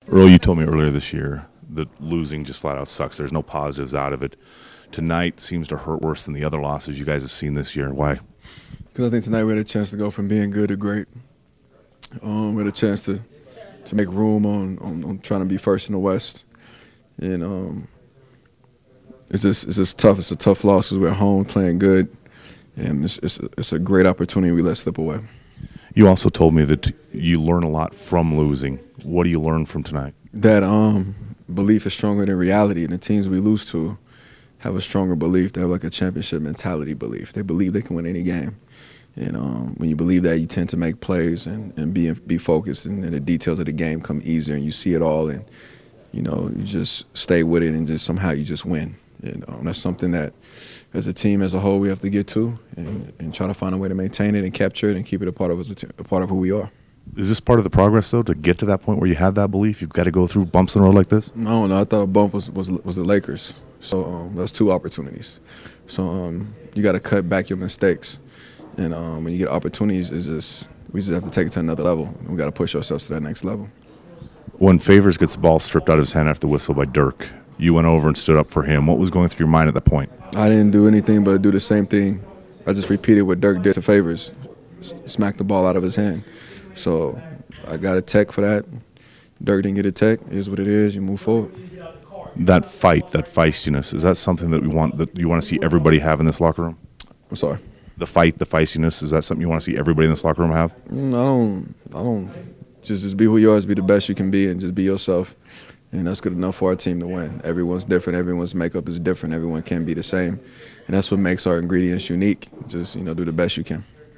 Earl, you told me earlier this year that losing just flat out sucks. There's no positives out of it. Tonight seems to hurt worse than the other losses you guys have seen this year. Why? Because I think tonight we had a chance to go from being good to great. We had a chance to make room on trying to be first in the West. And it's just tough. It's a tough loss because we're at home playing good. And it's a great opportunity we let slip away. You also told me that you learn a lot from losing. What do you learn from tonight? That belief is stronger than reality, and the teams we lose to have a stronger belief. They have like a championship mentality belief. They believe they can win any game. And when you believe that, you tend to make plays and be focused, and the details of the game come easier, and you see it all, and you just stay with it, and just somehow you just win. And that's something that, as a team as a whole, we have to get to and try to find a way to maintain it and capture it and keep it a part of who we are. Is this part of the progress, though, to get to that point where you have that belief? You've got to go through bumps in the road like this? No, I thought a bump was the Lakers. So that's two opportunities. So you got to cut back your mistakes. And when you get opportunities, we just have to take it to another level. We got to push ourselves to that next level. When Favors gets the ball stripped out of his hand after the whistle by Dirk, you went over and stood up for him. What was going through your mind at that point? I didn't do anything but do the same thing. I just repeated what Dirk did to Favors, smacked the ball out of his hand. So I got a tech for that. Dirk didn't get a tech. It is what it is. You move forward. That fight, that feistiness, is that something that you want to see everybody have in this locker room? I'm sorry. The fight, the feistiness, is that something you want to see everybody in this locker room have? I don't. Just be who you are, be the best you can be, and just be yourself. And that's good enough for our team to win. Everyone's different. Everyone's makeup is different. Everyone can't be the same. And that's what makes our ingredients unique. Just, do the best you can.